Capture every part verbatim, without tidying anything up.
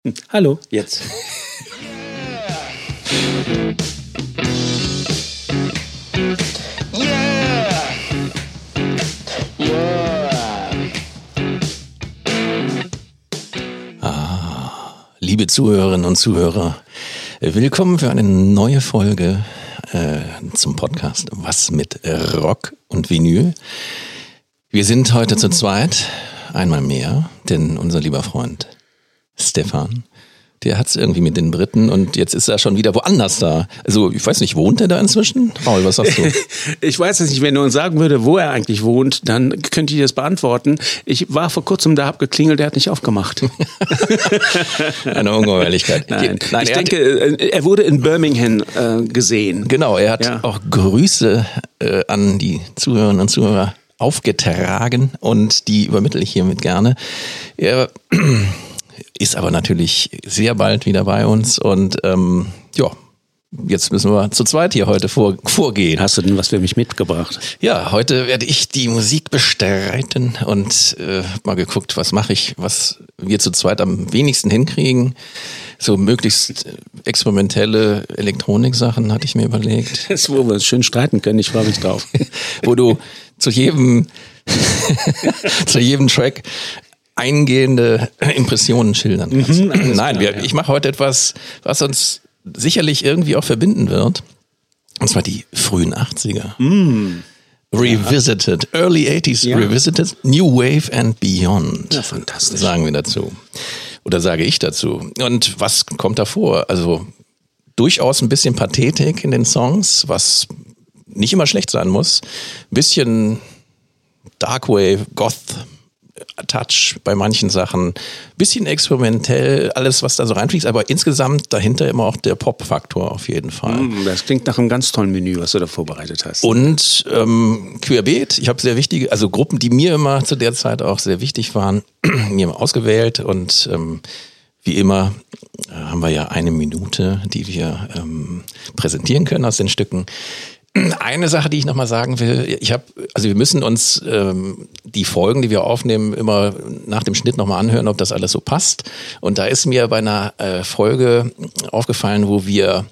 Hm, hallo, jetzt. Ah, liebe Zuhörerinnen und Zuhörer, willkommen für eine neue Folge äh, zum Podcast Was mit Rock und Vinyl. Wir sind heute zu zweit, einmal mehr, denn unser lieber Freund Stefan, der hat's irgendwie mit den Briten und jetzt ist er schon wieder woanders da. Also ich weiß nicht, wohnt er da inzwischen? Paul, was sagst du? Ich weiß es nicht, wenn er uns sagen würde, wo er eigentlich wohnt, dann könnte ich das beantworten. Ich war vor kurzem da, hab geklingelt, der hat nicht aufgemacht. Eine Ungeheuerlichkeit. Nein, Nein, ich er denke, hat, er wurde in Birmingham äh, gesehen. Genau, er hat Ja. auch Grüße äh, an die Zuhörerinnen und Zuhörer aufgetragen und die übermittle ich hiermit gerne. Er ist aber natürlich sehr bald wieder bei uns und ähm, ja, jetzt müssen wir zu zweit hier heute vor, vorgehen. Hast du denn was für mich mitgebracht? Ja, heute werde ich die Musik bestreiten und äh, mal geguckt, was mache ich, was wir zu zweit am wenigsten hinkriegen. So möglichst experimentelle Elektronik-Sachen hatte ich mir überlegt. Das, wo wir uns schön streiten können, ich freue mich drauf. Wo du zu jedem zu jedem Track eingehende Impressionen schildern kannst. Mhm, Nein, klar, wir, ja. ich mache heute etwas, was uns sicherlich irgendwie auch verbinden wird. Und zwar die frühen achtziger. Mm. Revisited, ja. Early eighties Ja. Revisited, New Wave and Beyond. Ja, fantastisch. Sagen wir dazu. Oder sage ich dazu. Und was kommt da vor? Also durchaus ein bisschen Pathetik in den Songs, was nicht immer schlecht sein muss. Ein bisschen Darkwave, Goth, Touch bei manchen Sachen, bisschen experimentell, alles was da so reinfließt, aber insgesamt dahinter immer auch der Pop-Faktor auf jeden Fall. Mm, das klingt nach einem ganz tollen Menü, was du da vorbereitet hast. Und ähm, Querbeet, ich habe sehr wichtige, also Gruppen, die mir immer zu der Zeit auch sehr wichtig waren, mir ausgewählt und ähm, wie immer äh, haben wir ja eine Minute, die wir ähm, präsentieren können aus den Stücken. Eine Sache, die ich nochmal sagen will, ich habe, also wir müssen uns ähm, die Folgen, die wir aufnehmen, immer nach dem Schnitt nochmal anhören, ob das alles so passt. Und da ist mir bei einer äh, Folge aufgefallen, wo wir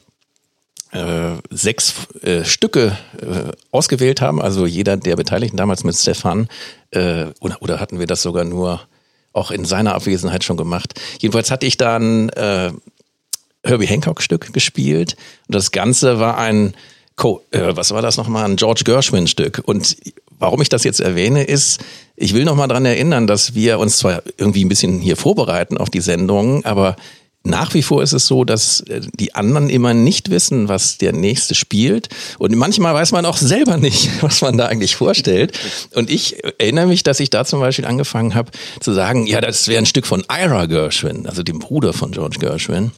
äh, sechs äh, Stücke äh, ausgewählt haben, also jeder der Beteiligten damals mit Stefan, äh, oder, oder hatten wir das sogar nur auch in seiner Abwesenheit schon gemacht. Jedenfalls hatte ich da ein äh, Herbie Hancock-Stück gespielt und das Ganze war ein Co- äh, was war das nochmal? Ein George Gershwin-Stück. Und warum ich das jetzt erwähne, ist, ich will nochmal dran erinnern, dass wir uns zwar irgendwie ein bisschen hier vorbereiten auf die Sendung, aber nach wie vor ist es so, dass die anderen immer nicht wissen, was der Nächste spielt. Und manchmal weiß man auch selber nicht, was man da eigentlich vorstellt. Und ich erinnere mich, dass ich da zum Beispiel angefangen habe zu sagen, ja, das wäre ein Stück von Ira Gershwin, also dem Bruder von George Gershwin.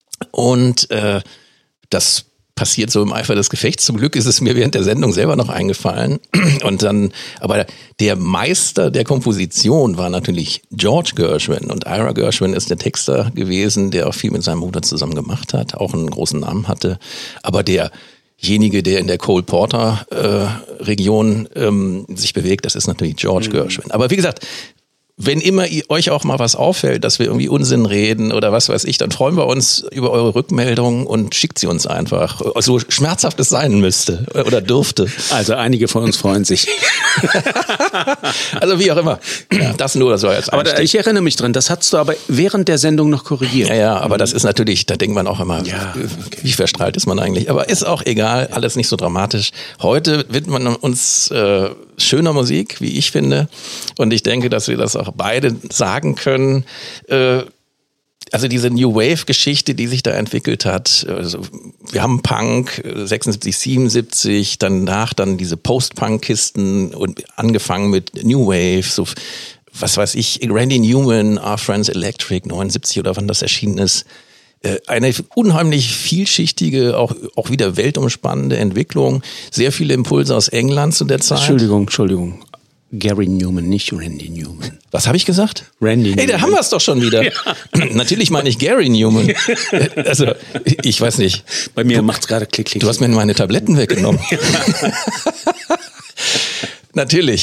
Und äh, das passiert so im Eifer des Gefechts. Zum Glück ist es mir während der Sendung selber noch eingefallen. Und dann, aber der Meister der Komposition war natürlich George Gershwin. Und Ira Gershwin ist der Texter gewesen, der auch viel mit seinem Bruder zusammen gemacht hat, auch einen großen Namen hatte. Aber derjenige, der in der Cole Porter äh, Region ähm, sich bewegt, das ist natürlich George mhm. Gershwin. Aber wie gesagt, wenn immer euch auch mal was auffällt, dass wir irgendwie Unsinn reden oder was weiß ich, dann freuen wir uns über eure Rückmeldungen und schickt sie uns einfach. So schmerzhaft es sein müsste oder dürfte. Also einige von uns freuen sich. Also wie auch immer. Ja, das nur so als Aber da, ich erinnere mich dran, das hast du aber während der Sendung noch korrigiert. Ja, ja, aber das ist natürlich, da denkt man auch immer, Ja, okay. wie verstrahlt ist man eigentlich? Aber ist auch egal, alles nicht so dramatisch. Heute widmet man uns äh, schöner Musik, wie ich finde. Und ich denke, dass wir das auch beide sagen können. Äh, also diese New Wave-Geschichte, die sich da entwickelt hat. Also wir haben Punk, sechsundsiebzig, siebenundsiebzig, danach dann diese Post-Punk-Kisten und angefangen mit New Wave, so was weiß ich, Randy Newman, Our Friends Electric, neunundsiebzig oder wann das erschienen ist. Eine unheimlich vielschichtige, auch, auch wieder weltumspannende Entwicklung. Sehr viele Impulse aus England zu der Zeit. Entschuldigung, Entschuldigung. Gary Newman, nicht Randy Newman. Was habe ich gesagt? Randy Newman. Hey, da haben wir es doch schon wieder. Ja. Natürlich meine ich Gary Newman. Also, ich weiß nicht. Bei mir macht es gerade klick, klick. Du hast mir meine Tabletten weggenommen. Natürlich.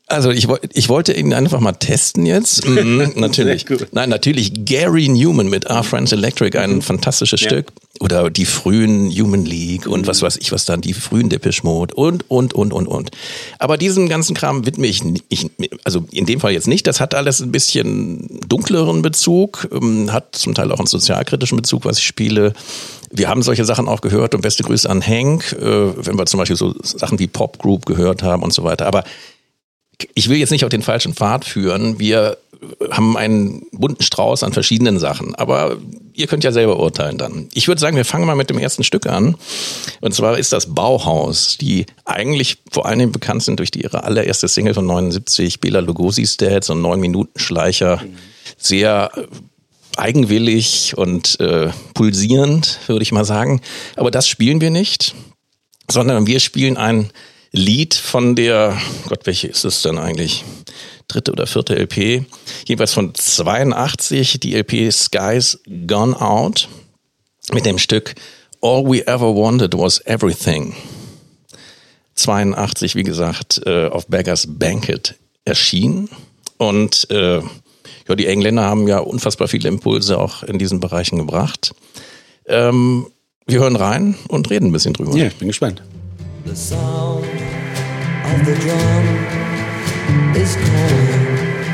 Also ich, ich wollte ihn einfach mal testen jetzt. Mhm, natürlich. Nein, natürlich Gary Numan mit Our Friends Electric, ein mhm. fantastisches ja. Stück. Oder die frühen Human League und mhm. was weiß ich was dann, die frühen Depeche Mode und, und, und, und, und. Aber diesem ganzen Kram widme ich, ich, also in dem Fall jetzt nicht. Das hat alles ein bisschen dunkleren Bezug, hat zum Teil auch einen sozialkritischen Bezug, was ich spiele. Wir haben solche Sachen auch gehört und beste Grüße an Hank, wenn wir zum Beispiel so Sachen wie Pop Group gehört haben und so weiter. Aber ich will jetzt nicht auf den falschen Pfad führen. Wir haben einen bunten Strauß an verschiedenen Sachen. Aber ihr könnt ja selber urteilen dann. Ich würde sagen, wir fangen mal mit dem ersten Stück an. Und zwar ist das Bauhaus, die eigentlich vor allen Dingen bekannt sind durch die, ihre allererste Single von neunundsiebzig, Bela Lugosi's Dad, so ein neun-Minuten-Schleicher. Sehr eigenwillig und äh, pulsierend, würde ich mal sagen. Aber das spielen wir nicht, sondern wir spielen ein Lied von der, Gott, welche ist es denn eigentlich? Dritte oder vierte L P, jeweils von zweiundachtzig, die L P Skies Gone Out, mit dem Stück All We Ever Wanted Was Everything. zweiundachtzig, wie gesagt, äh, auf Beggars Banquet erschienen. Und äh, ja, die Engländer haben ja unfassbar viele Impulse auch in diesen Bereichen gebracht. Ähm, wir hören rein und reden ein bisschen drüber. Ja, ich bin gespannt. The sound of the drum is calling.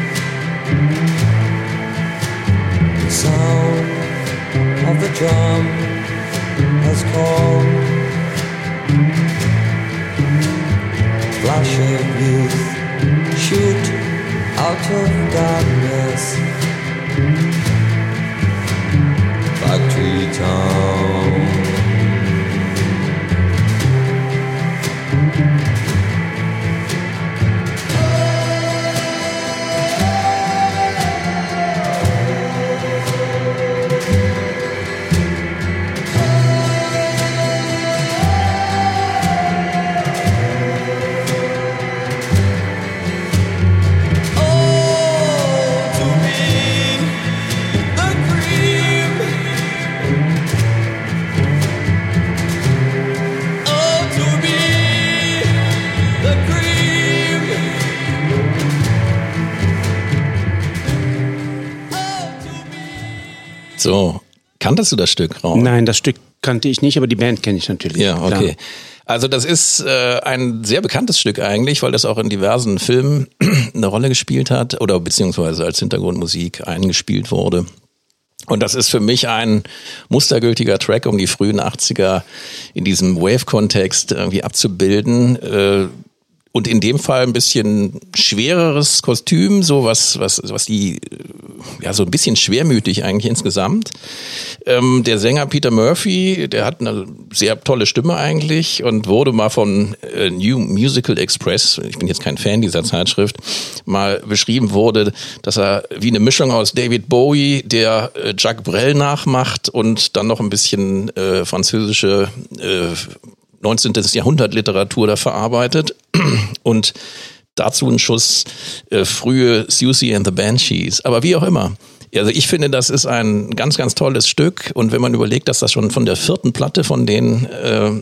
The sound of the drum has called. Flash of youth, shoot out of darkness. Factory town. So, kanntest du das Stück, Raul? Nein, das Stück kannte ich nicht, aber die Band kenne ich natürlich. Ja, okay. Klar. Also das ist äh, ein sehr bekanntes Stück eigentlich, weil das auch in diversen Filmen eine Rolle gespielt hat oder beziehungsweise als Hintergrundmusik eingespielt wurde. Und das ist für mich ein mustergültiger Track, um die frühen achtziger in diesem Wave-Kontext irgendwie abzubilden. Äh, Und in dem Fall ein bisschen schwereres Kostüm, so was, was, was die, ja, so ein bisschen schwermütig eigentlich insgesamt. Ähm, der Sänger Peter Murphy, der hat eine sehr tolle Stimme eigentlich und wurde mal von äh, New Musical Express, ich bin jetzt kein Fan dieser Zeitschrift, mal beschrieben wurde, dass er wie eine Mischung aus David Bowie, der äh, Jacques Brel nachmacht und dann noch ein bisschen äh, französische äh, neunzehnten. Jahrhundert Literatur da verarbeitet und dazu ein Schuss äh, frühe Siouxsie and the Banshees. Aber wie auch immer. Also ich finde, das ist ein ganz, ganz tolles Stück und wenn man überlegt, dass das schon von der vierten Platte von denen äh,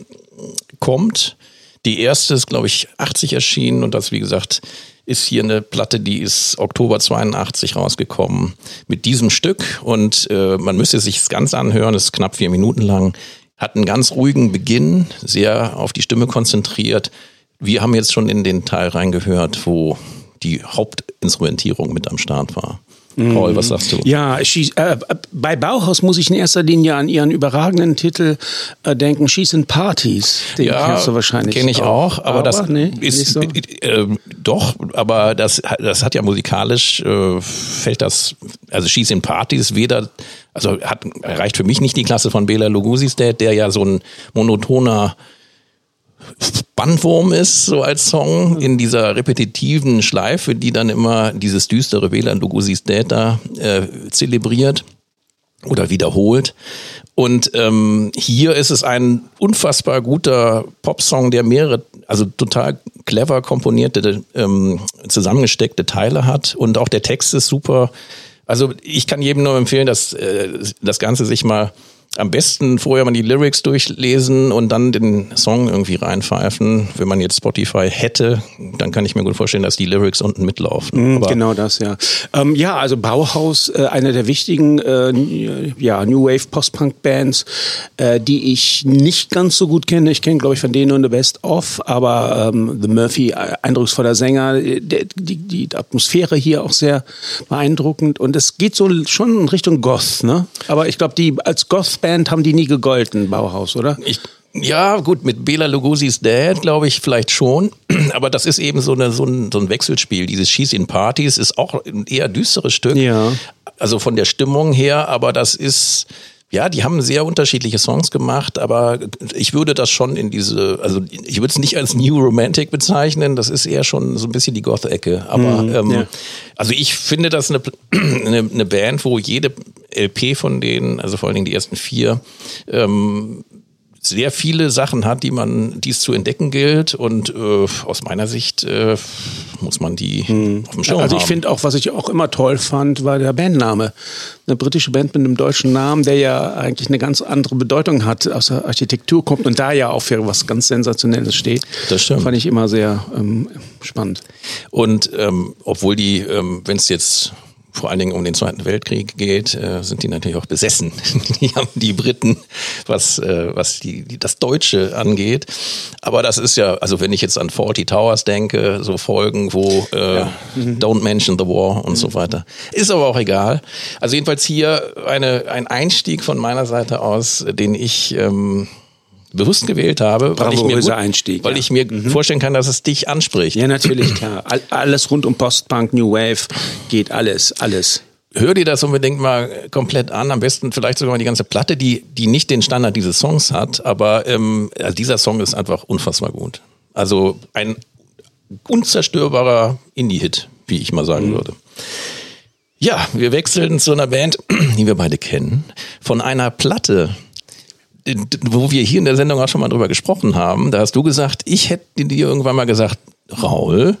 kommt, die erste ist, glaube ich, achtzig erschienen und das, wie gesagt, ist hier eine Platte, die ist Oktober zweiundachtzig rausgekommen mit diesem Stück und äh, man müsste es sich ganz anhören, es ist knapp vier Minuten lang. Hat einen ganz ruhigen Beginn, sehr auf die Stimme konzentriert. Wir haben jetzt schon in den Teil reingehört, wo die Hauptinstrumentierung mit am Start war. Paul, was sagst du? Ja, she, äh, bei Bauhaus muss ich in erster Linie an ihren überragenden Titel äh, denken, She's in Parties. Den ja, kennst du wahrscheinlich kenne ich auch, aber, aber das nee, ist so. äh, doch, aber das, das hat ja musikalisch, äh, fällt das, also She's in Parties weder, also hat erreicht für mich nicht die Klasse von Bela Lugosi's Dad, der ja so ein monotoner Bandwurm ist, so als Song, in dieser repetitiven Schleife, die dann immer dieses düstere Bela Lugosi's Dad da äh, zelebriert oder wiederholt. Und ähm, hier ist es ein unfassbar guter Popsong, der mehrere, also total clever komponierte, ähm, zusammengesteckte Teile hat und auch der Text ist super. Also ich kann jedem nur empfehlen, dass äh, das Ganze sich mal am besten vorher mal die Lyrics durchlesen und dann den Song irgendwie reinpfeifen. Wenn man jetzt Spotify hätte, dann kann ich mir gut vorstellen, dass die Lyrics unten mitlaufen. Aber genau das, ja. Ähm, ja, also Bauhaus, äh, eine der wichtigen äh, ja, New Wave Post-Punk-Bands, äh, die ich nicht ganz so gut kenne. Ich kenne, glaube ich, von denen nur eine Best-of, aber ähm, The Murphy, äh, eindrucksvoller Sänger, der, die, die Atmosphäre hier auch sehr beeindruckend und es geht so schon in Richtung Goth, ne? Aber ich glaube, die als Goth-Band haben die nie gegolten, Bauhaus, oder? Ich, ja, gut, mit Bela Lugosi's Dad glaube ich vielleicht schon, aber das ist eben so, eine, so, ein, so ein Wechselspiel. Dieses She's in Partys ist auch ein eher düsteres Stück, ja. Also von der Stimmung her, aber das ist... Ja, die haben sehr unterschiedliche Songs gemacht, aber ich würde das schon in diese, also ich würde es nicht als New Romantic bezeichnen, das ist eher schon so ein bisschen die Goth-Ecke. Aber mm, ähm, ja. Also ich finde das eine, eine, eine Band, wo jede L P von denen, also vor allen Dingen die ersten vier, ähm, sehr viele Sachen hat, die man, die es zu entdecken gilt und äh, aus meiner Sicht äh, muss man die hm. auf dem Schirm haben. Also ich finde auch, was ich auch immer toll fand, war der Bandname. Eine britische Band mit einem deutschen Namen, der ja eigentlich eine ganz andere Bedeutung hat, aus der Architektur kommt und da ja auch für was ganz Sensationelles steht. Das stimmt. Fand ich immer sehr ähm, spannend. Und ähm, obwohl die, ähm, wenn es jetzt vor allen Dingen um den Zweiten Weltkrieg geht, äh, sind die natürlich auch besessen. Die haben die Briten, was äh, was die, die das Deutsche angeht. Aber das ist ja, also wenn ich jetzt an Fawlty Towers denke, so Folgen, wo äh, ja. mhm. Don't Mention the War und mhm. so weiter. Ist aber auch egal. Also jedenfalls hier eine ein Einstieg von meiner Seite aus, den ich ähm, bewusst gewählt habe, weil ich mir, gut, Einstieg, weil ja. ich mir mhm. vorstellen kann, dass es dich anspricht. Ja, natürlich, klar. Alles rund um Post-Punk, New Wave, geht alles, alles. Hör dir das unbedingt mal komplett an, am besten vielleicht sogar mal die ganze Platte, die die nicht den Standard dieses Songs hat, aber ähm, also dieser Song ist einfach unfassbar gut. Also ein unzerstörbarer Indie-Hit, wie ich mal sagen mhm. würde. Ja, wir wechseln zu einer Band, die wir beide kennen, von einer Platte, wo wir hier in der Sendung auch schon mal drüber gesprochen haben. Da hast du gesagt, ich hätte dir irgendwann mal gesagt, Raul,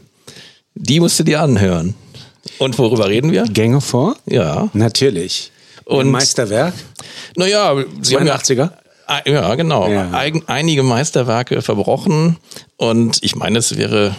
die musst du dir anhören. Und worüber reden wir? Gänge vor? Ja. Natürlich. Und ein Meisterwerk? Naja, sie haben ja achtziger? Ja, genau. Ja. Eig- einige Meisterwerke verbrochen. Und ich meine, es wäre,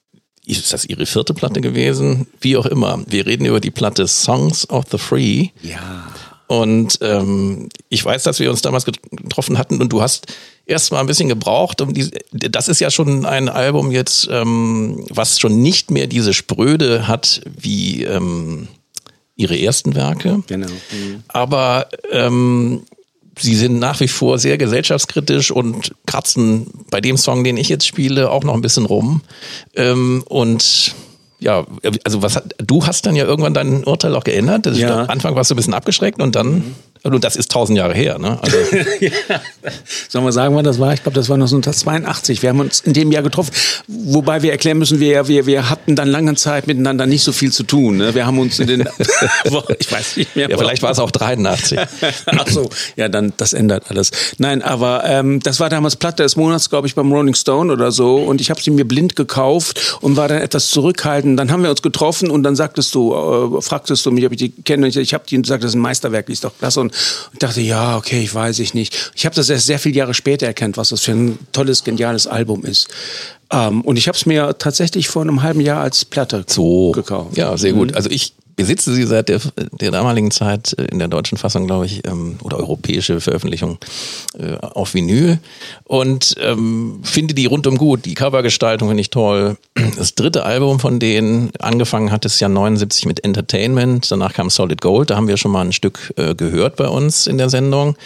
ist das ihre vierte Platte gewesen? Wie auch immer. Wir reden über die Platte Songs of the Free. Ja. Und ähm, ich weiß, dass wir uns damals getroffen hatten und du hast erst mal ein bisschen gebraucht, um die, das ist ja schon ein Album jetzt, ähm, was schon nicht mehr diese Spröde hat wie ähm, ihre ersten Werke. Genau. Mhm. Aber ähm, sie sind nach wie vor sehr gesellschaftskritisch und kratzen bei dem Song, den ich jetzt spiele, auch noch ein bisschen rum. Ähm, und ja, also was hat, du hast dann ja irgendwann dein Urteil auch geändert. Das ja. Am Anfang warst du ein bisschen abgeschreckt und dann, mhm. und das ist tausend Jahre her, ne? Also ja. Sollen wir sagen, wann das war? Ich glaube, das war neunzehnhundertzweiundachtzig. Wir haben uns in dem Jahr getroffen, wobei wir erklären müssen, wir, wir, wir hatten dann lange Zeit miteinander nicht so viel zu tun. Ne? Wir haben uns in den, ich weiß nicht mehr. Ja, vielleicht war es auch dreiundachtzig. Ach so, ja, dann, das ändert alles. Nein, aber ähm, das war damals Platte des Monats, glaube ich, beim Rolling Stone oder so und ich habe sie mir blind gekauft und war dann etwas zurückhaltend. Dann haben wir uns getroffen und dann sagtest du, äh, fragtest du mich, ob ich die kenne. Und ich, ich habe die gesagt, das ist ein Meisterwerk, die ist doch klasse. Und ich dachte, ja, okay, ich weiß ich nicht. Ich habe das erst sehr viele Jahre später erkannt, was das für ein tolles, geniales Album ist. Ähm, und ich habe es mir tatsächlich vor einem halben Jahr als Platte so gekauft. Ja, sehr gut. Also ich besitze sie seit der, der damaligen Zeit in der deutschen Fassung, glaube ich, ähm, oder europäische Veröffentlichung äh, auf Vinyl und ähm, finde die rundum gut. Die Covergestaltung finde ich toll. Das dritte Album von denen, angefangen hat es ja neunundsiebzig mit Entertainment, danach kam Solid Gold, da haben wir schon mal ein Stück äh, gehört bei uns in der Sendung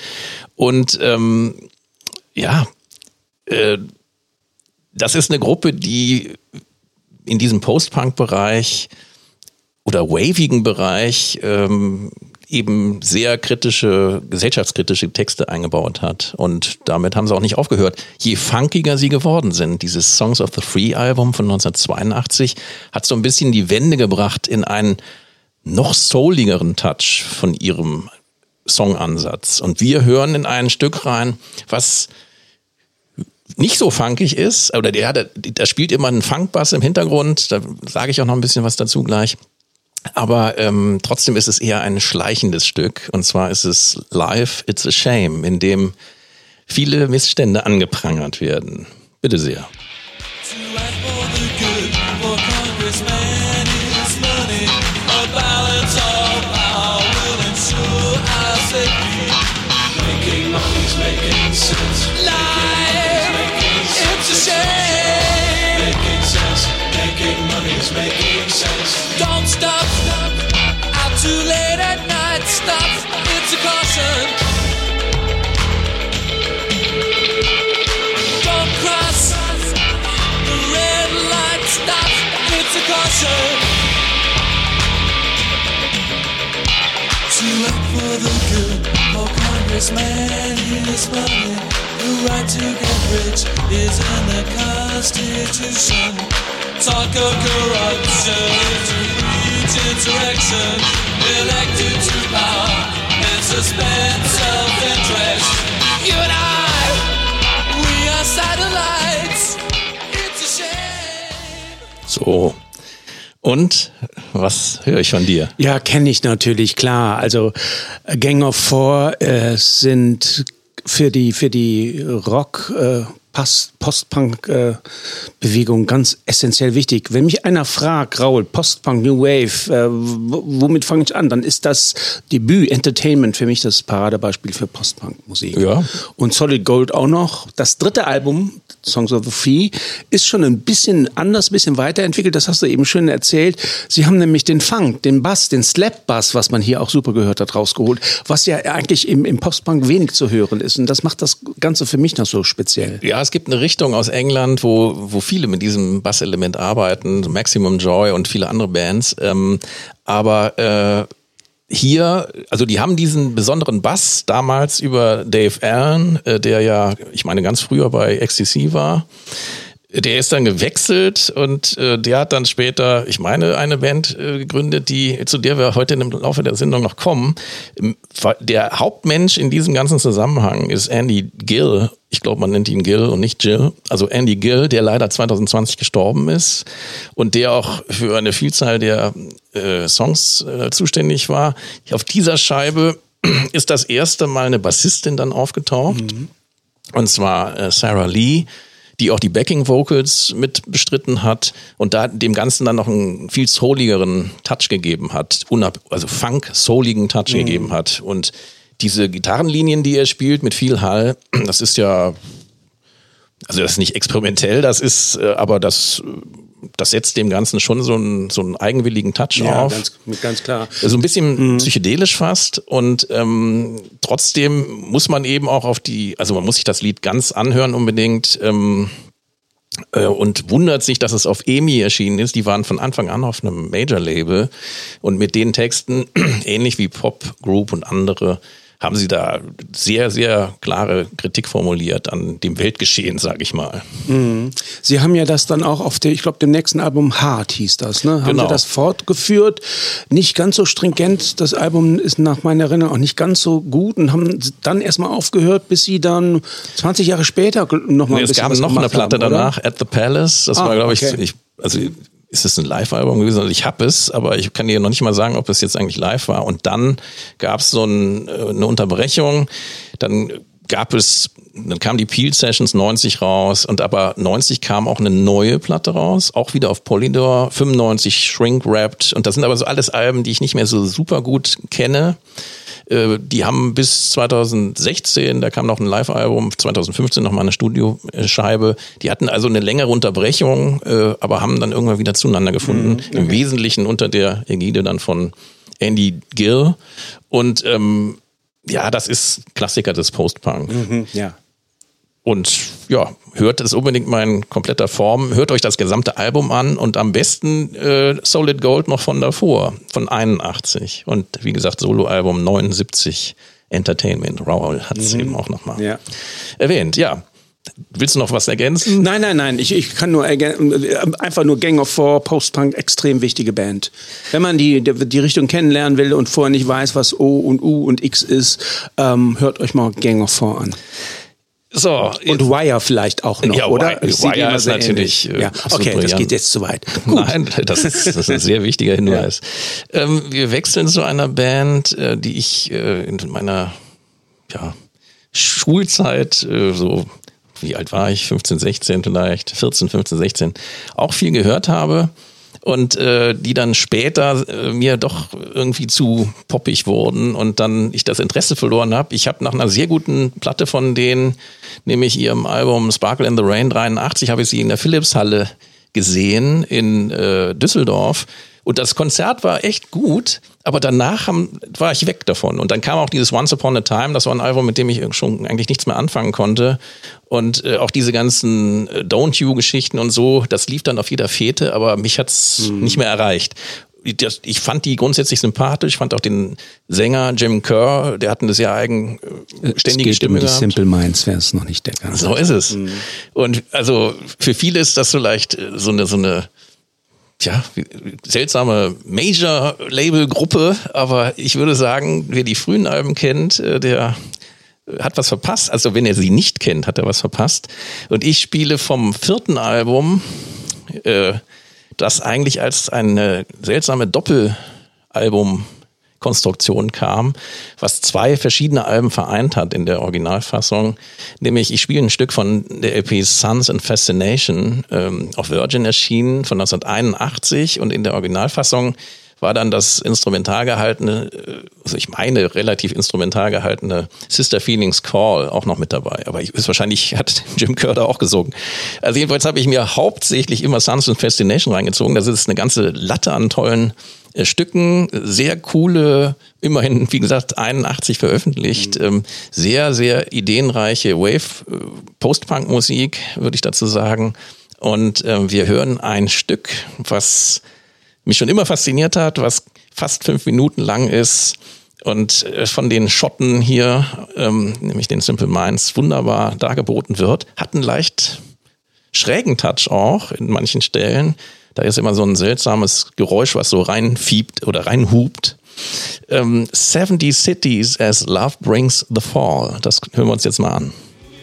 und ähm, ja, äh, das ist eine Gruppe, die in diesem Post-Punk-Bereich oder wavigen Bereich ähm, eben sehr kritische, gesellschaftskritische Texte eingebaut hat. Und damit haben sie auch nicht aufgehört. Je funkiger sie geworden sind, dieses Songs of the Free Album von neunzehnhundertzweiundachtzig hat so ein bisschen die Wende gebracht in einen noch souligeren Touch von ihrem Songansatz. Und wir hören in ein Stück rein, was nicht so funkig ist, oder der, der, der spielt immer einen Funkbass im Hintergrund, da sage ich auch noch ein bisschen was dazu gleich. Aber ähm, trotzdem ist es eher ein schleichendes Stück. Und zwar ist es Life, It's a Shame, in dem viele Missstände angeprangert werden. Bitte sehr. Don't stop, out too late at night, stop, it's a caution. Don't cross the red light, stop, it's a caution. Too late for the good, oh congressman, here's money. The right to get rich is in the Constitution. Talk of corruption, to insurrection, elected to power, and suspend self-interest. You and I, we are satellites. It's a shame. So. Und was höre ich von dir? Ja, kenne ich natürlich, klar. Also Gang of Four äh, sind für die für die Rock äh, Post-Punk-Bewegung äh, ganz essentiell wichtig. Wenn mich einer fragt, Raul, Post-Punk, New Wave, äh, womit fange ich an? Dann ist das Debüt Entertainment für mich das Paradebeispiel für Post-Punk-Musik. Ja. Und Solid Gold auch noch. Das dritte Album, Songs of the Free, ist schon ein bisschen anders, ein bisschen weiterentwickelt. Das hast du eben schön erzählt. Sie haben nämlich den Funk, den Bass, den Slap-Bass, was man hier auch super gehört hat, rausgeholt, was ja eigentlich im, im Post-Punk wenig zu hören ist. Und das macht das Ganze für mich noch so speziell. Ja, es gibt eine Richtung aus England, wo, wo viele mit diesem Basselement arbeiten, Maximum Joy und viele andere Bands. Ähm, aber äh, hier, also die haben diesen besonderen Bass damals über Dave Allen, äh, der ja, ich meine, ganz früher bei X T C war. Der ist dann gewechselt und äh, der hat dann später, ich meine, eine Band äh, gegründet, die zu der wir heute im Laufe der Sendung noch kommen. Der Hauptmensch in diesem ganzen Zusammenhang ist Andy Gill. Ich glaube, man nennt ihn Gill und nicht Jill. Also Andy Gill, der leider zwanzig zwanzig gestorben ist und der auch für eine Vielzahl der äh, Songs äh, zuständig war. Auf dieser Scheibe ist das erste Mal eine Bassistin dann aufgetaucht. Mhm. Und zwar äh, Sarah Lee, die auch die Backing-Vocals mit bestritten hat und da dem Ganzen dann noch einen viel souligeren Touch gegeben hat, unab- also Funk-souligen Touch mhm. gegeben hat. Und diese Gitarrenlinien, die er spielt mit viel Hall, das ist ja, also das ist nicht experimentell, das ist, aber das, das setzt dem Ganzen schon so einen, so einen eigenwilligen Touch ja, auf. Ganz, ganz klar. So ein bisschen mhm. psychedelisch fast und ähm, trotzdem muss man eben auch auf die, also man muss sich das Lied ganz anhören unbedingt ähm, äh, und wundert sich, dass es auf E M I erschienen ist. Die waren von Anfang an auf einem Major-Label und mit den Texten, ähnlich wie Pop Group und andere, haben sie da sehr, sehr klare Kritik formuliert an dem Weltgeschehen, sage ich mal. Mhm. Sie haben ja das dann auch auf dem, ich glaube, dem nächsten Album Hard hieß das, ne? Haben genau. Sie das fortgeführt? Nicht ganz so stringent. Das Album ist nach meiner Erinnerung auch nicht ganz so gut und haben dann erstmal aufgehört, bis Sie dann zwanzig Jahre später nochmal nee, ein bisschen Es was gab noch eine Platte haben, danach, At the Palace. Das ah, war, glaube okay. ich, ich, also ist es ein Live-Album gewesen? Also ich habe es, aber ich kann dir noch nicht mal sagen, ob es jetzt eigentlich live war. Und dann gab es so ein, eine Unterbrechung. Dann gab es, dann kamen die Peel Sessions neunzig raus und aber neunzig kam auch eine neue Platte raus, auch wieder auf Polydor, fünfundneunzig Shrink Wrapped. Und das sind aber so alles Alben, die ich nicht mehr so super gut kenne. Die haben bis zwanzig sechzehn, da kam noch ein Live-Album, zwanzig fünfzehn noch mal eine Studioscheibe. Die hatten also eine längere Unterbrechung, aber haben dann irgendwann wieder zueinander gefunden. Mhm, okay. Im Wesentlichen unter der Ägide dann von Andy Gill. Und ähm, ja, das ist Klassiker des Post-Punk. Mhm, ja. Und ja, hört es unbedingt mal in kompletter Form. Hört euch das gesamte Album an und am besten äh, Solid Gold noch von davor, von einundachtzig. Und wie gesagt, Soloalbum neunundsiebzig, Entertainment. Raul hat es mhm. eben auch nochmal ja. erwähnt. Ja. Willst du noch was ergänzen? Nein, nein, nein. Ich, ich kann nur ergän- einfach nur Gang of Four, Post-Punk, extrem wichtige Band. Wenn man die, die, die Richtung kennenlernen will und vorher nicht weiß, was O und U und X ist, ähm, hört euch mal Gang of Four an. So, und Wire vielleicht auch noch, ja, oder? Wire, Wire ist natürlich. Äh, ja. Okay, das geht jetzt zu weit. Gut. Nein, das ist, das ist ein sehr wichtiger Hinweis. Ja. Ähm, wir wechseln zu einer Band, äh, die ich äh, in meiner ja, Schulzeit, äh, so wie alt war ich? fünfzehn, sechzehn vielleicht, vierzehn, fünfzehn, sechzehn, auch viel gehört habe. Und äh, die dann später äh, mir doch irgendwie zu poppig wurden und dann ich das Interesse verloren habe. Ich habe nach einer sehr guten Platte von denen, nämlich ihrem Album Sparkle in the Rain dreiundachtzig, habe ich sie in der Philipshalle gesehen in äh, Düsseldorf. Und das Konzert war echt gut, aber danach haben, war ich weg davon. Und dann kam auch dieses Once Upon a Time, das war ein Album, mit dem ich schon eigentlich nichts mehr anfangen konnte. Und äh, auch diese ganzen äh, Don't You-Geschichten und so, das lief dann auf jeder Fete, aber mich hat's mhm. nicht mehr erreicht. Das, ich fand die grundsätzlich sympathisch, ich fand auch den Sänger Jim Kerr, der hat eine sehr eigenständige Stimme gehabt. Es geht um die Simple Minds, wäre es noch nicht der ganze. So ist es. Mhm. Und also für viele ist das vielleicht so eine, so eine Tja, seltsame Major-Label-Gruppe, aber ich würde sagen, wer die frühen Alben kennt, der hat was verpasst. Also wenn er sie nicht kennt, hat er was verpasst. Und ich spiele vom vierten Album, äh, das eigentlich als eine seltsame Doppelalbum Konstruktion kam, was zwei verschiedene Alben vereint hat in der Originalfassung. Nämlich, ich spiele ein Stück von der L P Suns and Fascination, ähm, auf Virgin erschienen, von neunzehnhunderteinundachtzig, und in der Originalfassung war dann das instrumental gehaltene, also ich meine relativ instrumental gehaltene Sister Feelings Call auch noch mit dabei. Aber ich, ist wahrscheinlich hat Jim Kerr da auch gesungen. Also jedenfalls habe ich mir hauptsächlich immer Suns and Fascination reingezogen. Das ist eine ganze Latte an tollen äh, Stücken, sehr coole, immerhin wie gesagt einundachtzig veröffentlicht, mhm. ähm, sehr, sehr ideenreiche Wave-Post-Punk-Musik, würde ich dazu sagen. Und äh, wir hören ein Stück, was mich schon immer fasziniert hat, was fast fünf Minuten lang ist und von den Schotten hier, ähm, nämlich den Simple Minds, wunderbar dargeboten wird. Hat einen leicht schrägen Touch auch in manchen Stellen. Da ist immer so ein seltsames Geräusch, was so reinfiebt oder reinhupt. Ähm, seventy Cities as Love Brings the Fall. Das hören wir uns jetzt mal an.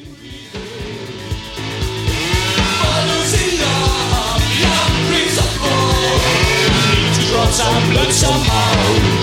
Some blood somehow.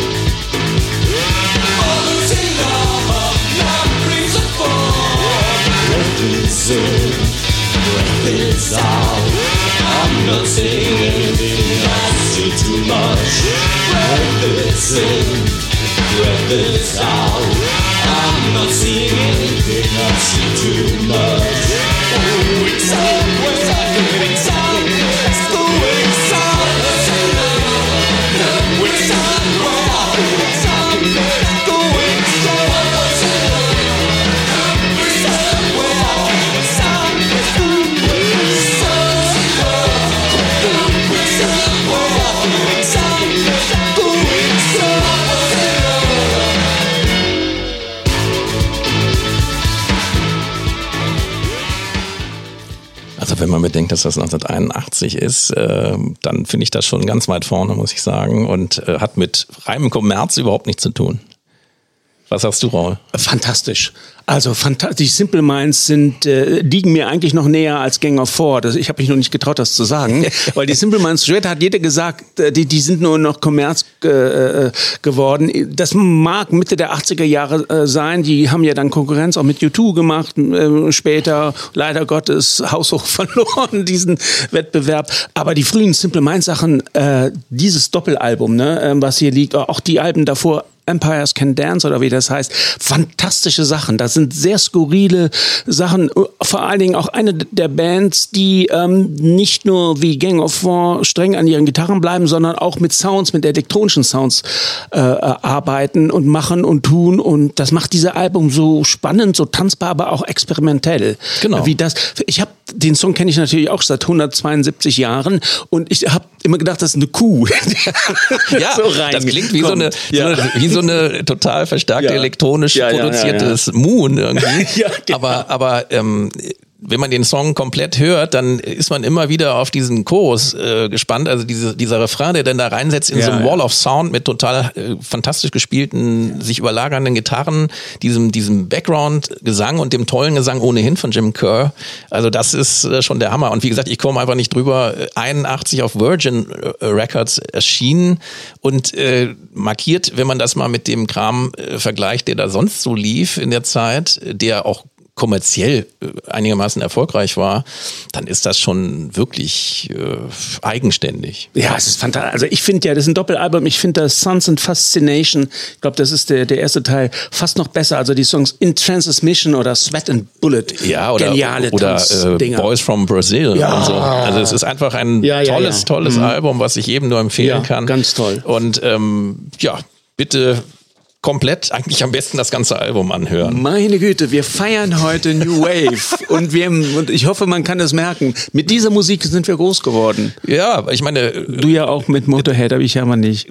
All losing love, love brings a fall. Breath is in, breath is out. I'm not saying anything, I see too much. Breath is in, breath is out. I'm not seeing anything, I see too much. Oh, it's up, it's up, it's up, it's going south. Also wenn man bedenkt, dass das neunzehnhunderteinundachtzig ist, äh, dann finde ich das schon ganz weit vorne, muss ich sagen, und äh, hat mit reinem Kommerz überhaupt nichts zu tun. Was sagst du, Raul? Fantastisch. Also fantastisch. Die Simple Minds sind, äh, liegen mir eigentlich noch näher als Gang of Four. Das, ich habe mich noch nicht getraut, das zu sagen. Weil die Simple Minds, später hat jeder gesagt, äh, die, die sind nur noch Kommerz äh, geworden. Das mag Mitte der achtziger Jahre äh, sein. Die haben ja dann Konkurrenz auch mit U zwei gemacht. Äh, später, leider Gottes, haushoch verloren, diesen Wettbewerb. Aber die frühen Simple Minds Sachen, äh, dieses Doppelalbum, ne, äh, was hier liegt, auch die Alben davor, Empires Can Dance oder wie das heißt, fantastische Sachen. Das sind sehr skurrile Sachen, vor allen Dingen auch eine der Bands, die ähm, nicht nur wie Gang of Four streng an ihren Gitarren bleiben, sondern auch mit Sounds, mit elektronischen Sounds äh, arbeiten und machen und tun, und das macht dieses Album so spannend, so tanzbar, aber auch experimentell. Genau. Wie das, ich habe den Song kenne ich natürlich auch seit hundertzweiundsiebzig Jahren, und ich habe immer gedacht, das ist eine Kuh. Ja, so das klingt wie so eine, ja. so eine wie so eine total verstärkte, ja. elektronisch ja, produziertes ja, ja, ja. Moon irgendwie. Ja, genau. Aber, aber ähm, wenn man den Song komplett hört, dann ist man immer wieder auf diesen Chorus äh, gespannt, also diese, dieser Refrain, der dann da reinsetzt in Ja, so einem ja. Wall of Sound mit total äh, fantastisch gespielten, sich überlagernden Gitarren, diesem, diesem Background-Gesang und dem tollen Gesang ohnehin von Jim Kerr. Also das ist äh, schon der Hammer. Und wie gesagt, ich komme einfach nicht drüber. einundachtzig auf Virgin Records erschienen und äh, markiert, wenn man das mal mit dem Kram äh, vergleicht, der da sonst so lief in der Zeit, der auch kommerziell äh, einigermaßen erfolgreich war, dann ist das schon wirklich äh, eigenständig. Ja, es ist fantastisch. Also ich finde ja, das ist ein Doppelalbum. Ich finde das Sons and Fascination, ich glaube, das ist der, der erste Teil, fast noch besser. Also die Songs In Transmission oder Sweat and Bullet. Ja, oder, Geniale oder äh, Dinger. Boys from Brazil Ja. und so. Also es ist einfach ein Ja, ja, tolles, ja. tolles Mhm. Album, was ich jedem nur empfehlen Ja, kann. ganz toll. Und ähm, ja, bitte komplett, eigentlich am besten das ganze Album anhören. Meine Güte, wir feiern heute New Wave und wir, und ich hoffe, man kann es merken. Mit dieser Musik sind wir groß geworden. Ja, ich meine, Du ja auch mit Motorhead, aber ich aber nicht.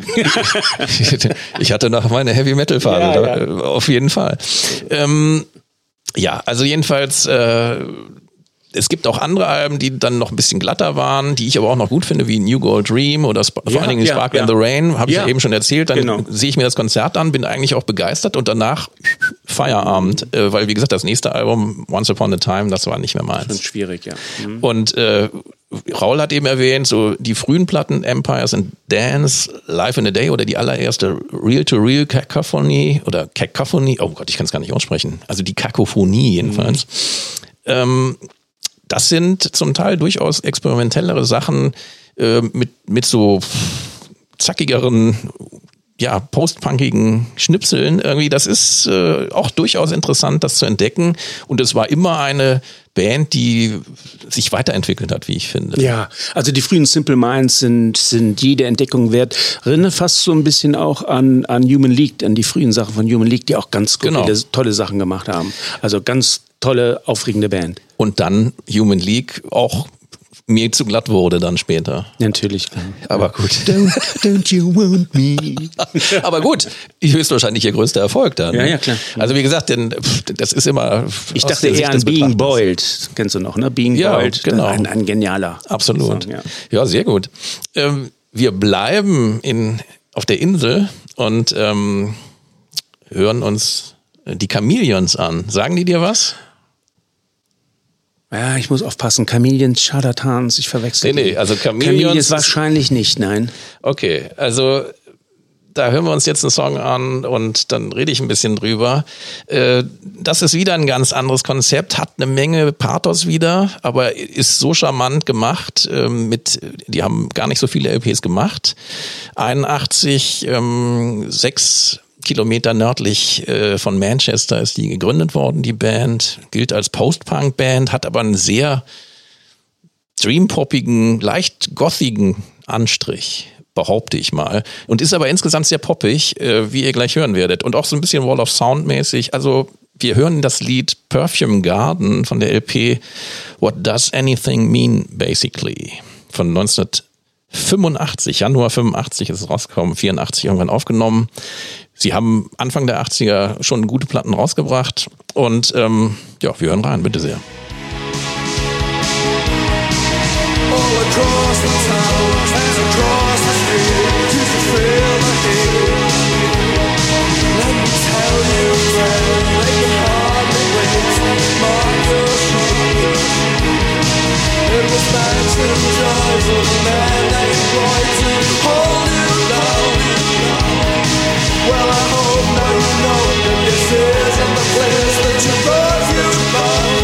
ich hatte noch meine Heavy Metal Phase, Ja, ja. auf jeden Fall. Ähm, ja, also jedenfalls, äh, es gibt auch andere Alben, die dann noch ein bisschen glatter waren, die ich aber auch noch gut finde, wie New Gold Dream oder Sp- Ja, vor allen Dingen ja, Sparkle ja. in the Rain, habe ich Ja. ja eben schon erzählt. Dann Genau. sehe ich mir das Konzert an, bin eigentlich auch begeistert und danach Feierabend, äh, weil wie gesagt, das nächste Album, Once Upon a Time, das war nicht mehr Das meins. ist schwierig, ja. Mhm. Und äh, Raul hat eben erwähnt, so die frühen Platten, Empires and Dance, Live in a Day oder die allererste Real-to-Real Cacophony oder Cacophony, oh Gott, ich kann es gar nicht aussprechen, also die Kakophonie jedenfalls. Mhm. Ähm, das sind zum Teil durchaus experimentellere Sachen äh, mit, mit so zackigeren, ja, postpunkigen Schnipseln irgendwie. Das ist äh, auch durchaus interessant, das zu entdecken. Und es war immer eine Band, die sich weiterentwickelt hat, wie ich finde. Ja, also die frühen Simple Minds sind, sind jede Entdeckung wert. Erinnert fast so ein bisschen auch an, an Human League, an die frühen Sachen von Human League, die auch ganz Genau. viele tolle Sachen gemacht haben. Also ganz tolle, aufregende Band. Und dann Human League auch mir zu glatt wurde dann später. Natürlich. Klar. Aber gut. Don't, don't you want me? Aber gut, höchstwahrscheinlich ihr größter Erfolg dann. Ja, ja, klar. Also wie gesagt, denn pff, das ist immer. Ich aus dachte der Sicht eher an des Being Betrachters. Boiled. Kennst du noch, ne? Being Ja, Boiled. genau. Ein, ein genialer. Absolut. Song, ja. Ja, sehr gut. Ähm, wir bleiben in, auf der Insel und ähm, hören uns die Chameleons an. Sagen die dir was? Ja, ich muss aufpassen. Chameleons, Charlatans, ich verwechsel. Nee, nee, die. also Chameleons- Chameleons wahrscheinlich nicht, nein. Okay, also da hören wir uns jetzt einen Song an und dann rede ich ein bisschen drüber. Äh, das ist wieder ein ganz anderes Konzept, hat eine Menge Pathos wieder, aber ist so charmant gemacht. äh, Mit, die haben gar nicht so viele L Ps gemacht. einundachtzig, ähm, sechs Kilometer nördlich äh, von Manchester ist die gegründet worden, die Band. Gilt als Post-Punk-Band, hat aber einen sehr dreampoppigen, leicht gothigen Anstrich, behaupte ich mal. Und ist aber insgesamt sehr poppig, äh, wie ihr gleich hören werdet. Und auch so ein bisschen Wall of Sound mäßig. Also wir hören das Lied Perfume Garden von der L P What Does Anything Mean Basically von neunzehnhundertfünfundachtzig, Januar fünfundachtzig ist es rausgekommen, vierundachtzig irgendwann aufgenommen. Sie haben Anfang der achtziger schon gute Platten rausgebracht und ähm, ja, wir hören rein, bitte sehr. All across the town and across the street, you can feel the heat. Let me tell you, friend, they can hardly wait to mark your sheet. It was thanks to the joys of a man they employed to hold you down. Well, I hope now you know that this isn't the place that you thought you found.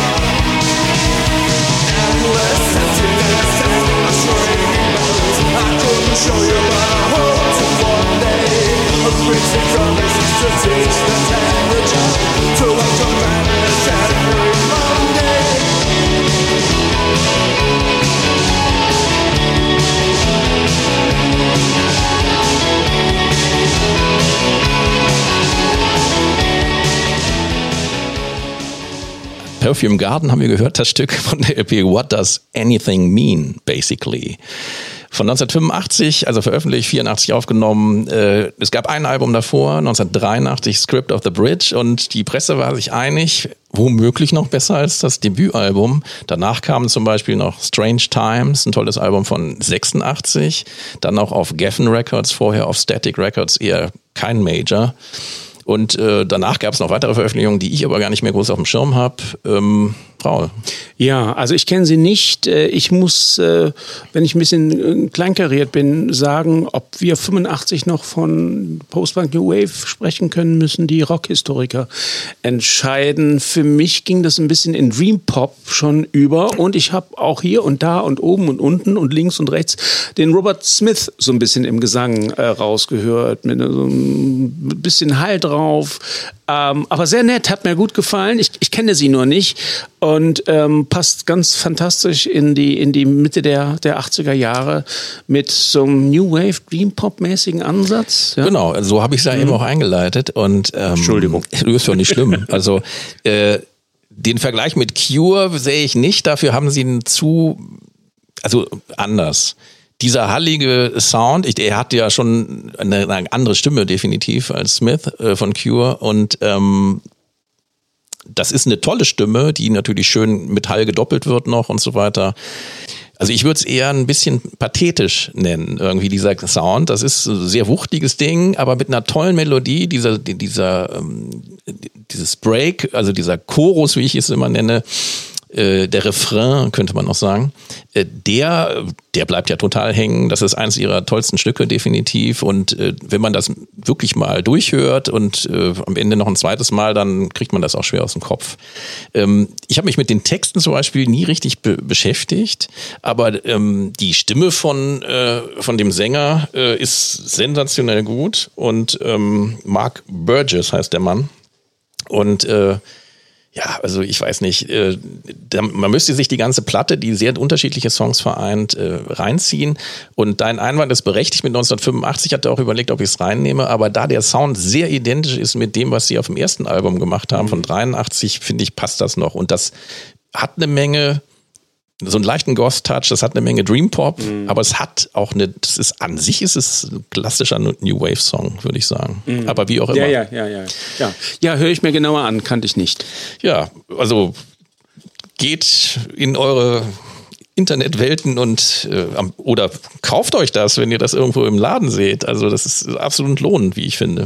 Endless emptiness, a shrinking bones. I couldn't show you, but I hope to one day. A pretty promise is to teach the temperature to welcome madness every Monday. Perfume Garden haben wir gehört, das Stück von der L P What Does Anything Mean Basically Von neunzehnhundertfünfundachtzig, also veröffentlicht, vierundachtzig aufgenommen. Äh, es gab ein Album davor, neunzehnhundertdreiundachtzig, Script of the Bridge, und die Presse war sich einig, womöglich noch besser als das Debütalbum. Danach kamen zum Beispiel noch Strange Times, ein tolles Album von sechsundachtzig, dann noch auf Geffen Records, vorher auf Static Records, eher kein Major. Und äh, danach gab es noch weitere Veröffentlichungen, die ich aber gar nicht mehr groß auf dem Schirm habe. Ähm, Paul. Ja, also ich kenne sie nicht. Ich muss, wenn ich ein bisschen kleinkariert bin, sagen, ob wir fünfundachtzig noch von Post-Punk New Wave sprechen können, müssen die Rockhistoriker entscheiden. Für mich ging das ein bisschen in Dream Pop schon über, und ich habe auch hier und da und oben und unten und links und rechts den Robert Smith so ein bisschen im Gesang äh, rausgehört, mit so ein bisschen Hall drauf. Ähm, aber sehr nett, hat mir gut gefallen. Ich, ich kenne sie nur nicht. Und ähm, passt ganz fantastisch in die, in die Mitte der, der achtziger Jahre mit so einem New Wave, Dream Pop-mäßigen Ansatz. Ja? Genau, so habe ich es ja mhm. eben auch eingeleitet. Und, ähm, Entschuldigung. Du ist doch nicht schlimm. Also äh, den Vergleich mit Cure sehe ich nicht. Dafür haben sie einen zu, also anders. Dieser hallige Sound, ich, er hatte ja schon eine, eine andere Stimme definitiv als Smith äh, von Cure, und ähm, das ist eine tolle Stimme, die natürlich schön mit Hall gedoppelt wird noch und so weiter. Also ich würde es eher ein bisschen pathetisch nennen, irgendwie dieser Sound. Das ist ein sehr wuchtiges Ding, aber mit einer tollen Melodie, dieser, dieser, ähm, dieses Break, also dieser Chorus, wie ich es immer nenne, äh, der Refrain, könnte man auch sagen, äh, der, der bleibt ja total hängen. Das ist eins ihrer tollsten Stücke definitiv, und äh, wenn man das wirklich mal durchhört und äh, am Ende noch ein zweites Mal, dann kriegt man das auch schwer aus dem Kopf. Ähm, ich habe mich mit den Texten zum Beispiel nie richtig be- beschäftigt, aber ähm, die Stimme von, äh, von dem Sänger äh, ist sensationell gut, und ähm, Mark Burgess heißt der Mann, und äh, ja, also ich weiß nicht, äh, da, man müsste sich die ganze Platte, die sehr unterschiedliche Songs vereint, äh, reinziehen, und dein Einwand ist berechtigt mit neunzehnhundertfünfundachtzig, ich hatte auch überlegt, ob ich es reinnehme, aber da der Sound sehr identisch ist mit dem, was sie auf dem ersten Album gemacht haben, von dreiundachtzig, finde ich, passt das noch, und das hat eine Menge, so einen leichten Goth-Touch, das hat eine Menge Dream Pop, mhm. aber es hat auch eine, das ist an sich ist es ein klassischer New Wave Song, würde ich sagen. Mhm. Aber wie auch immer. Ja, ja, ja, ja. Ja, ja, höre ich mir genauer an, kannte ich nicht. Ja, also geht in eure Internetwelten und äh, oder kauft euch das, wenn ihr das irgendwo im Laden seht. Also das ist absolut lohnend, wie ich finde.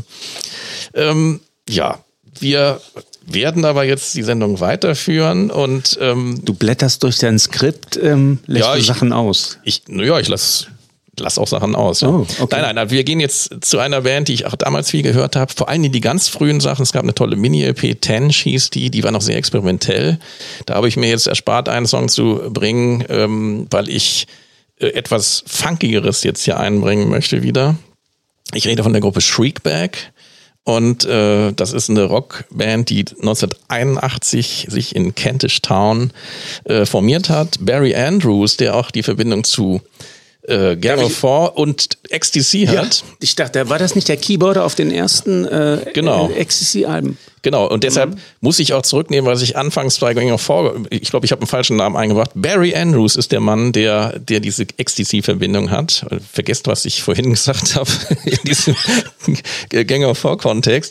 Ähm, ja, wir werden aber jetzt die Sendung weiterführen, und ähm, du blätterst durch dein Skript, ähm, lässt ja, du ich, Sachen aus. Ich, naja, ich lass, lass auch Sachen aus. Ja. Oh, okay. Nein, nein, wir gehen jetzt zu einer Band, die ich auch damals viel gehört habe. Vor allem die ganz frühen Sachen. Es gab eine tolle Mini-L P, Ten hieß die, die war noch sehr experimentell. Da habe ich mir jetzt erspart, einen Song zu bringen, ähm, weil ich äh, etwas Funkigeres jetzt hier einbringen möchte wieder. Ich rede von der Gruppe Shriekback. Und äh, das ist eine Rockband, die neunzehnhunderteinundachtzig sich in Kentish Town äh, formiert hat. Barry Andrews, der auch die Verbindung zu äh, Gang of Four und X T C ja, hat. Ich dachte, war das nicht der Keyboarder auf den ersten äh, genau. äh, X T C-Alben? Genau, und deshalb mhm. muss ich auch zurücknehmen, was ich anfangs bei Gang of Four, ich glaube, ich habe einen falschen Namen eingebracht. Barry Andrews ist der Mann, der, der diese X T C-Verbindung hat. Vergesst, was ich vorhin gesagt habe in diesem Gang of Four-Kontext.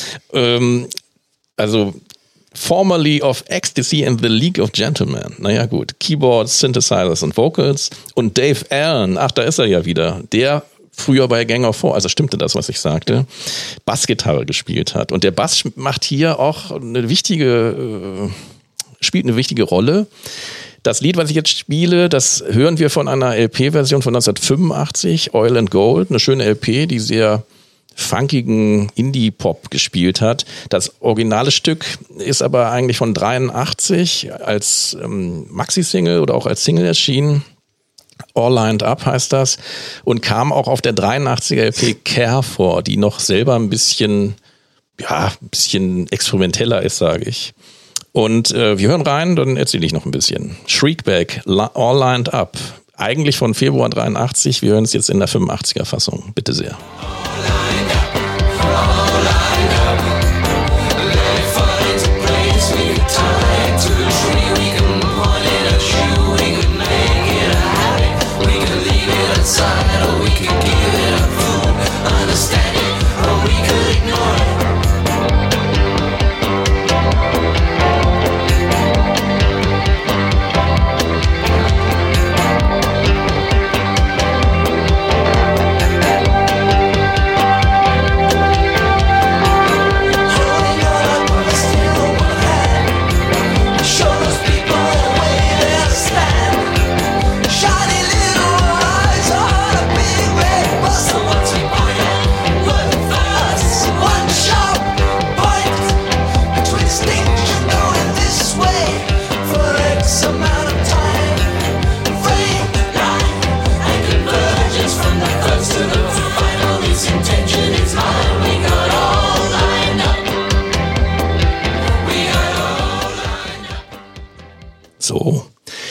Ähm, also formerly of Ecstasy and the League of Gentlemen. Naja gut, Keyboards, Synthesizers und Vocals. Und Dave Allen, ach, da ist er ja wieder, der früher bei Gang of Four, also stimmte das, was ich sagte, Bassgitarre gespielt hat. Und der Bass macht hier auch eine wichtige, äh, spielt eine wichtige Rolle. Das Lied, was ich jetzt spiele, das hören wir von einer L P-Version von neunzehnhundertfünfundachtzig, Oil and Gold, eine schöne L P, die sehr funkigen Indie-Pop gespielt hat. Das originale Stück ist aber eigentlich von dreiundachtzig als ähm, Maxi-Single oder auch als Single erschienen. All Lined Up heißt das, und kam auch auf der dreiundachtziger L P Care vor, die noch selber ein bisschen, ja, ein bisschen experimenteller ist, sage ich. Und äh, wir hören rein, dann erzähle ich noch ein bisschen. Shriekback, All Lined Up, eigentlich von Februar dreiundachtzig, wir hören es jetzt in der fünfundachtziger Fassung. Bitte sehr. We can leave it So.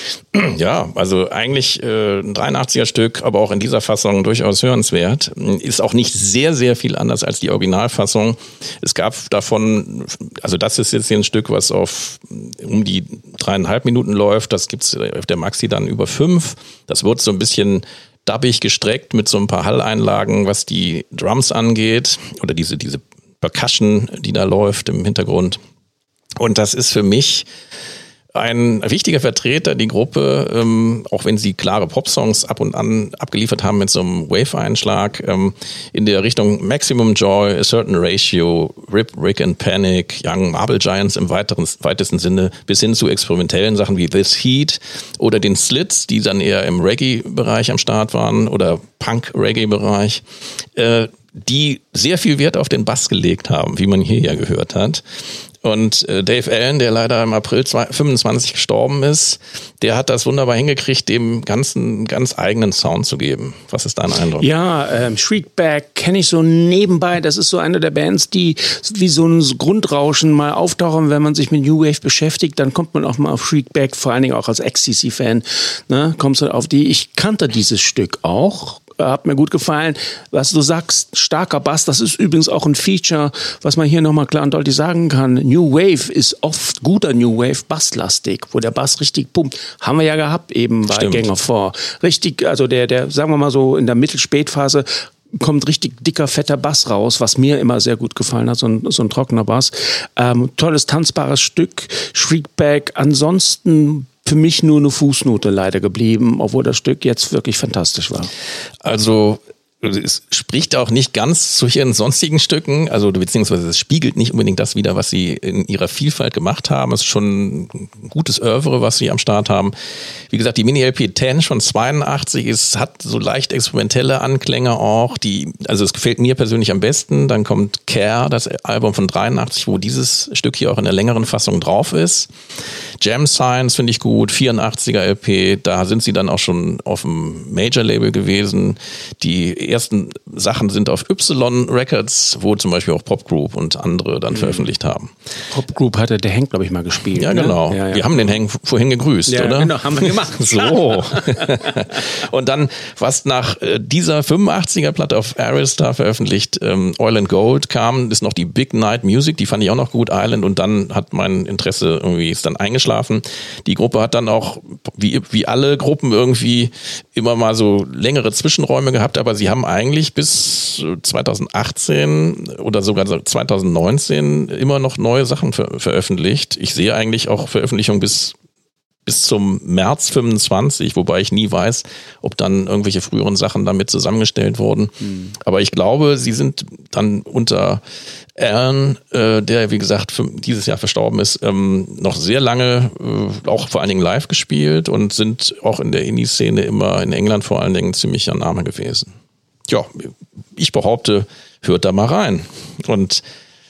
Ja, also eigentlich äh, ein dreiundachtziger Stück, aber auch in dieser Fassung durchaus hörenswert. Ist auch nicht sehr, sehr viel anders als die Originalfassung. Es gab davon, also das ist jetzt hier ein Stück, was auf um die dreieinhalb Minuten läuft. Das gibt's auf der Maxi dann über fünf. Das wird so ein bisschen dubbig gestreckt mit so ein paar Halleinlagen, was die Drums angeht oder diese, diese Percussion, die da läuft im Hintergrund. Und das ist für mich ein wichtiger Vertreter, die Gruppe, ähm, auch wenn sie klare Popsongs ab und an abgeliefert haben mit so einem Wave-Einschlag, ähm, in der Richtung Maximum Joy, A Certain Ratio, Rip, Rick and Panic, Young Marble Giants im weiteren, weitesten Sinne, bis hin zu experimentellen Sachen wie This Heat oder den Slits, die dann eher im Reggae-Bereich am Start waren oder Punk-Reggae-Bereich, äh, die sehr viel Wert auf den Bass gelegt haben, wie man hier ja gehört hat. Und äh, Dave Allen, der leider im April fünfundzwanzig gestorben ist, der hat das wunderbar hingekriegt, dem Ganzen einen ganz eigenen Sound zu geben. Was ist dein Eindruck? Ja, ähm, Shriekback kenne ich so nebenbei. Das ist so eine der Bands, die wie so ein Grundrauschen mal auftauchen. Wenn man sich mit New Wave beschäftigt, dann kommt man auch mal auf Shriekback, vor allen Dingen auch als X T C-Fan. Ne, kommst du auf die. Ich kannte dieses Stück auch. Hat mir gut gefallen. Was du sagst, starker Bass, das ist übrigens auch ein Feature, was man hier nochmal klar und deutlich sagen kann. New Wave ist oft guter New Wave basslastig, wo der Bass richtig pumpt. Haben wir ja gehabt eben bei Stimmt. Gang of Four. Richtig, also der, der, sagen wir mal so in der Mittelspätphase kommt richtig dicker, fetter Bass raus, was mir immer sehr gut gefallen hat, so ein, so ein trockener Bass. Ähm, tolles, tanzbares Stück, Shriekback. Ansonsten für mich nur eine Fußnote leider geblieben, obwohl das Stück jetzt wirklich fantastisch war. Also es spricht auch nicht ganz zu ihren sonstigen Stücken, also beziehungsweise es spiegelt nicht unbedingt das wider, was sie in ihrer Vielfalt gemacht haben. Es ist schon ein gutes Oeuvre, was sie am Start haben. Wie gesagt, die Mini-L P zehn von zweiundachtzig ist, hat so leicht experimentelle Anklänge auch. Die, also es gefällt mir persönlich am besten. Dann kommt Care, das Album von dreiundachtzig, wo dieses Stück hier auch in der längeren Fassung drauf ist. Jam Science finde ich gut, vierundachtziger L P, da sind sie dann auch schon auf dem Major-Label gewesen. Die ersten Sachen sind auf Y Records, wo zum Beispiel auch Popgroup und andere dann mhm. veröffentlicht haben. Popgroup hatte der Hank, glaube ich, mal gespielt. Ja, genau. Ne? Ja, ja. Wir haben den Hank vorhin gegrüßt, ja, oder? Genau, haben wir gemacht. So. Und dann, was nach dieser fünfundachtziger Platte auf Arista veröffentlicht, ähm, Oil and Gold kam, ist noch die Big Night Music, die fand ich auch noch gut, Island, und dann hat mein Interesse irgendwie, ist dann eingeschlafen. Die Gruppe hat dann auch, wie, wie alle Gruppen irgendwie immer mal so längere Zwischenräume gehabt, aber sie haben eigentlich bis zweitausendachtzehn oder sogar zweitausendneunzehn immer noch neue Sachen ver- veröffentlicht. Ich sehe eigentlich auch Veröffentlichungen bis bis zum März fünfundzwanzig, wobei ich nie weiß, ob dann irgendwelche früheren Sachen damit zusammengestellt wurden. Mhm. Aber ich glaube, sie sind dann unter Allen, äh, der wie gesagt für, dieses Jahr verstorben ist, ähm, noch sehr lange, äh, auch vor allen Dingen live gespielt und sind auch in der Indie-Szene immer in England vor allen Dingen ziemlich ein Name gewesen. Ja, ich behaupte, hört da mal rein. Und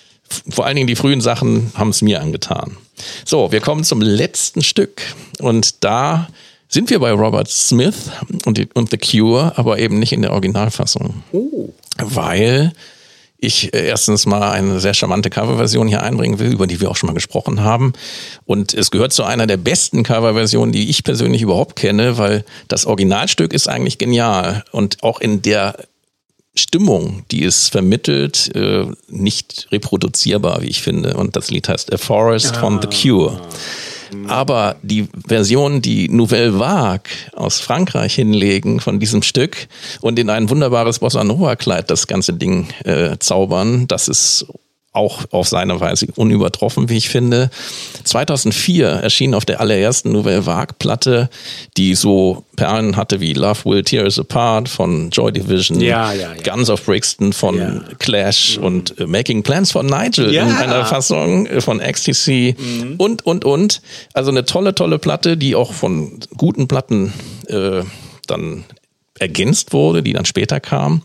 vor allen Dingen die frühen Sachen haben es mir angetan. So, wir kommen zum letzten Stück und da sind wir bei Robert Smith und, die, und The Cure, aber eben nicht in der Originalfassung. Oh. Weil ich erstens mal eine sehr charmante Coverversion hier einbringen will, über die wir auch schon mal gesprochen haben. Und es gehört zu einer der besten Coverversionen, die ich persönlich überhaupt kenne, weil das Originalstück ist eigentlich genial und auch in der Stimmung, die es vermittelt, äh, nicht reproduzierbar, wie ich finde. Und das Lied heißt A Forest ah. von The Cure. Aber die Version, die Nouvelle Vague aus Frankreich hinlegen von diesem Stück und in ein wunderbares Bossa Nova Kleid das ganze Ding äh, zaubern, das ist auch auf seine Weise unübertroffen, wie ich finde. zweitausendvier erschien auf der allerersten Nouvelle Vague Platte, die so Perlen hatte wie Love Will Tear Us Apart von Joy Division, ja, ja, ja. Guns of Brixton von ja. Clash mhm. und äh, Making Plans von Nigel ja. in einer Fassung äh, von X T C mhm. und, und, und. Also eine tolle, tolle Platte, die auch von guten Platten äh, dann ergänzt wurde, die dann später kam.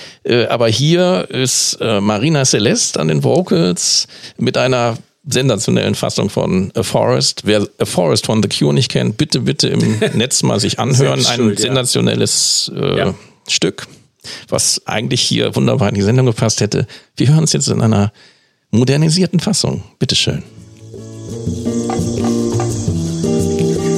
Aber hier ist äh, Marina Celeste an den Vocals mit einer sensationellen Fassung von A Forest. Wer A Forest von The Cure nicht kennt, bitte, bitte im Netz mal sich anhören. Ein schuld, sensationelles äh, ja. Stück, was eigentlich hier wunderbar in die Sendung gepasst hätte. Wir hören es jetzt in einer modernisierten Fassung. Bitteschön.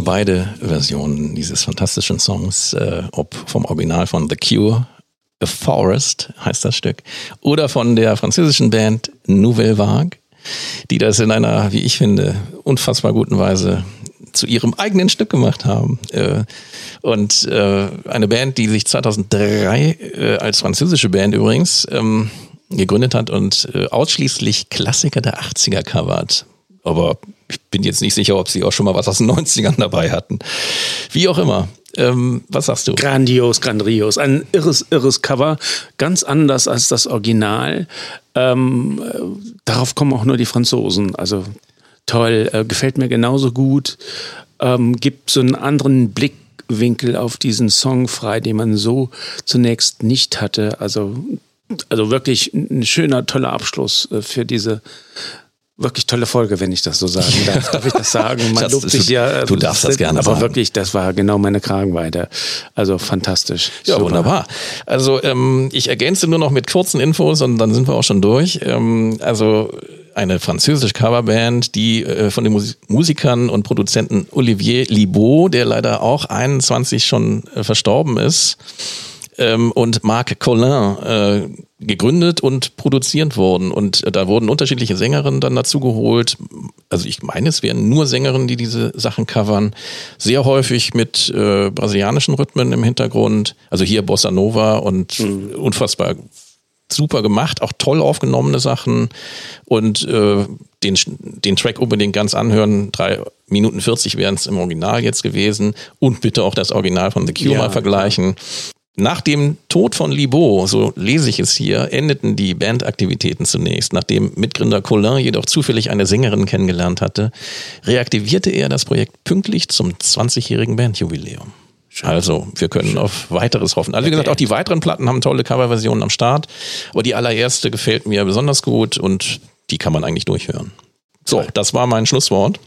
beide Versionen dieses fantastischen Songs, äh, ob vom Original von The Cure, A Forest heißt das Stück, oder von der französischen Band Nouvelle Vague, die das in einer, wie ich finde, unfassbar guten Weise zu ihrem eigenen Stück gemacht haben. Äh, und äh, eine Band, die sich zweitausenddrei äh, als französische Band übrigens ähm, gegründet hat und äh, ausschließlich Klassiker der achtziger covert. Aber ich bin jetzt nicht sicher, ob sie auch schon mal was aus den neunzigern dabei hatten. Wie auch immer. Ähm, was sagst du? Grandios, grandios. Ein irres, irres Cover. Ganz anders als das Original. Ähm, äh, darauf kommen auch nur die Franzosen. Also toll, äh, gefällt mir genauso gut. Ähm, gibt so einen anderen Blickwinkel auf diesen Song frei, den man so zunächst nicht hatte. Also, also wirklich ein schöner, toller Abschluss äh, für diese wirklich tolle Folge, wenn ich das so sagen darf. Darf ich das sagen? Man das, lobt sich ja. Du darfst das gerne aber sagen. Aber wirklich, das war genau meine Kragenweite. Also fantastisch. Ja, super. Wunderbar. Also ähm, ich ergänze nur noch mit kurzen Infos und dann sind wir auch schon durch. Ähm, also eine französische Coverband, die äh, von den Mus- Musikern und Produzenten Olivier Libaud, der leider auch einundzwanzig schon äh, verstorben ist, ähm, und Marc Collin äh, gegründet und produziert wurden. Und da wurden unterschiedliche Sängerinnen dann dazu geholt. Also ich meine, es wären nur Sängerinnen, die diese Sachen covern. Sehr häufig mit äh, brasilianischen Rhythmen im Hintergrund. Also hier Bossa Nova und mhm. unfassbar super gemacht. Auch toll aufgenommene Sachen. Und äh, den, den Track unbedingt ganz anhören. Drei Minuten vierzig wären es im Original jetzt gewesen. Und bitte auch das Original von The Cure ja, mal vergleichen. Ja. Nach dem Tod von Libaud, so lese ich es hier, endeten die Bandaktivitäten zunächst. Nachdem Mitgründer Collin jedoch zufällig eine Sängerin kennengelernt hatte, reaktivierte er das Projekt pünktlich zum zwanzigjährigen Bandjubiläum. Schön. Also, wir können Schön. auf weiteres hoffen. Also, wie gesagt, auch die weiteren Platten haben tolle Coverversionen am Start. Aber die allererste gefällt mir besonders gut und die kann man eigentlich durchhören. So, das war mein Schlusswort.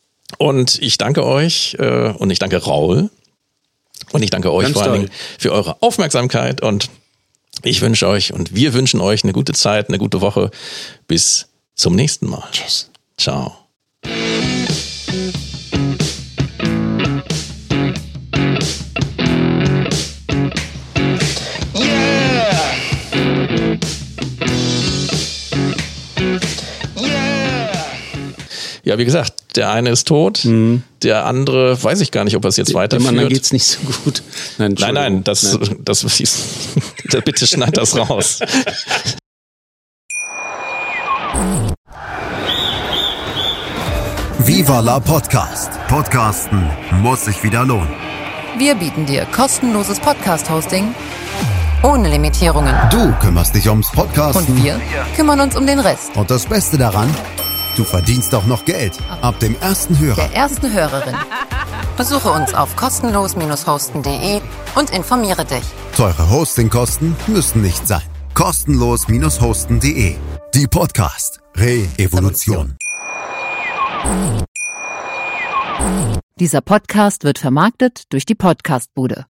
Und ich danke euch äh, und ich danke Raul. Und ich danke euch Ganz vor allen Dingen für eure Aufmerksamkeit und ich wünsche euch und wir wünschen euch eine gute Zeit, eine gute Woche. Bis zum nächsten Mal. Tschüss. Ciao. Ja, wie gesagt, der eine ist tot, mhm. der andere weiß ich gar nicht, ob er es jetzt weiterführt. Dem anderen geht's nicht so gut. Nein, nein, nein, das, nein. das, das ist, bitte schneid das raus. Viva la Podcast. Podcasten muss sich wieder lohnen. Wir bieten dir kostenloses Podcast-Hosting ohne Limitierungen. Du kümmerst dich ums Podcasten. Und wir kümmern uns um den Rest. Und das Beste daran, du verdienst auch noch Geld. Ab dem ersten Hörer. Der ersten Hörerin. Besuche uns auf kostenlos hosten punkt de und informiere dich. Teure Hostingkosten müssen nicht sein. kostenlos hosten punkt de. Die Podcast Re-Evolution. Dieser Podcast wird vermarktet durch die Podcastbude.